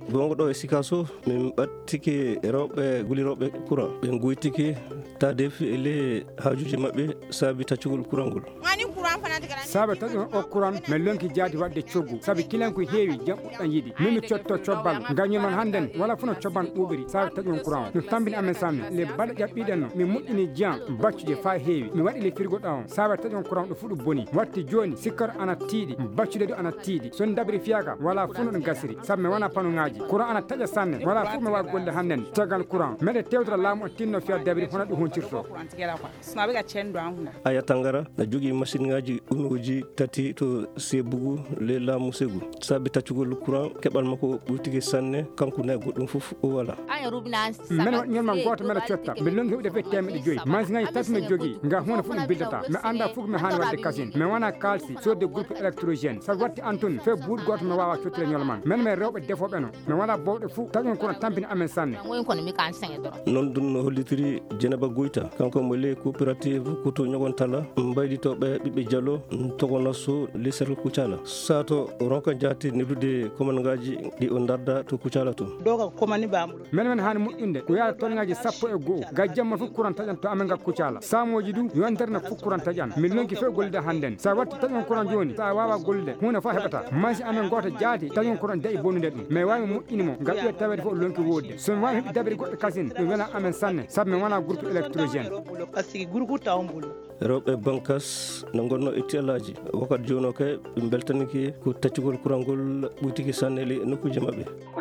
bongo ɗo e Sikasso min ɓattike rewɓe guliroɓe courant ɓe goytike tadefi e le haajuji maɓɓe saabi taccugol courant ngol saabe taƴo o courant min lonki jaadi wadde coggu saabi kilen ko heewi jam ɓuɗɗan yiɗi mimi cotto cobbal gañol man hannden wala fof no cobban ɓuuɓiri saabe taƴon courant no tambini amen samne le baɗa ƴaɓɓiɗen no min moƴƴini jean baccude fa heewi mi waɗi le frigo ɗa on saabe taƴon courant ɗo fuɗu boni watti joni sikkar ana tiiɗi baccude ɗo ana tiiɗi son dabiri fiyaka wala fof no ɗo gasiri saabu mi wona panuŋaji courant ana taƴa sanne wala fof mi wawa golle hannden caggal courant meɗe tewtora laamu o tinno fiya dabiri hono ɗo huncirto Aya Tangara na jogui machine ngaji unuji tati to Sebbougou le laamu Ségou saabi taccugol courant keɓal makko ɓurtike sanne kanko nayi goɗɗum fof o wala mene waɗi ñolma goto meɗa cotta mi longi heɓude fe temedde joyyi machine ngaji tati mi jogui nga hunde fof ɗum bildata mi anda fof mi hani wadde kasine mi wona kalsi sodde groupe électrogène sabi watti antun fe buuɗ goto mi wawa cottire ñolman men min rewɓe defoɓe no mi wona bowɗe fou taƴon courant tampini amen sanne noon ɗum no hollitiri Dieynaba Goyta kanko mo le coopérative koto ñogon tala mbaylitoɓe ɓiɓɓe Diallo togonasso le cercle Koutiala sato ronka jati nebdude commande ngaji ɗi o darda to Koutiala to men hani moƴƴinde ko yaha tonnegaji 12 ga jamma fof courant taƴan to amen ga Koutiala samoji du yontere fof courant taƴan min lonki fe gollide hannden sa watti taƴon courant joni sa wawa gollude hunde fof heɓata machine amen goto jaati taƴon courant dayi bonnude ɗum mais wawmi moƴƴinimo ngam ɓiya tawede fof lonki wodde somi wawi heɓi dabiri goɗɗo kasine ɗum wela amen sanne saabu min wona groupe électrogène rewɓe bankas no gonno e tialaji wakkati joni o kay ɓe beltaniki ko taccugol courant ngol ɓuytiki sanne le nokkuji maɓɓe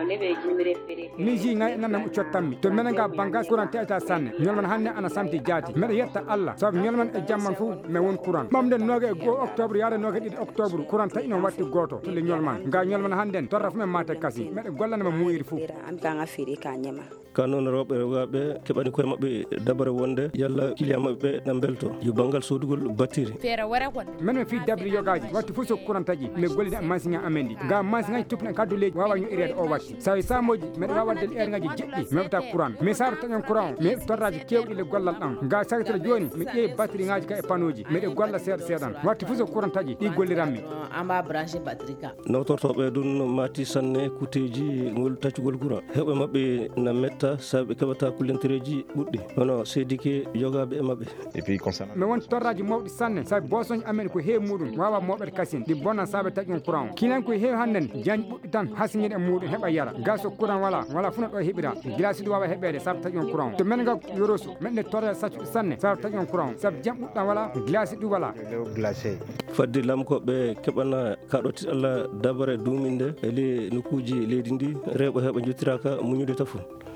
mi ji ngay nanna mo cottanmi to minen ga bankas courant teeta sanne ñolman hannde ana samti jaati mbeɗa yetta Allah saabu ñolman e jamman fof mi won courant ɓamde noga e 1 octobre yaade noga e 2 octobre courant taƴi noon watti goto to le ñolman ga ñolman hannden torra fof men mate kasi mbeɗa gollanama muyiri fof ka noon rewɓe rewaɓe keɓani koye maɓɓe dabare wonde yalla client maɓɓe ɗe belto yo banggal sodugol battiri men mi fi dabri yogaji watti fof so courant taƴi mi gollida machine amen ɗi ga machine ngaji toppina kadduleji wawa ñoƴirede o watti sawi samoji mbeɗa wawa wadde heure ngaji jeɗɗi mi heɓata courant mi sara taƴon courant o mi heɓi torraji kewɗi le gollal ɗam ga sagtoro joni mi ƴeewi batterie ngaji ka e panuji miɗe golla seeɗa seeɗan watti fof so courant taƴi ɗi golliranmi nawtortoɓe ɗum mati sanne kuteji ngol taccugol courant heɓe maɓɓe na metta saabi ɓe keɓata kullentereji ɓuɗɗi hono seedike yogaɓe e maɓɓe mi won torraji mawɗi sanne saabi bosoji amen ko heewi muɗum wawa moɓede kasine ɗi bonna saabi taƴon courant o kinan koye heewi hannden jañi ɓuɗɗi tan hasiñiɗe e muɗum heɓa yara ga so courant wala fof no ɗo heeɓira glace ɗi wawa heɓede saabi taƴon courant o to men ga yoroso meɗe torre saccuɗi sanne saabi taƴon courant o saabi jam ɓuɗɗan wala glace ɗi wala fadde lamkoɓe keɓana kaɗoti Allah dabare duminde e le nokkuji leydi ndi rewɓe heɓa jottiraka muñude tafu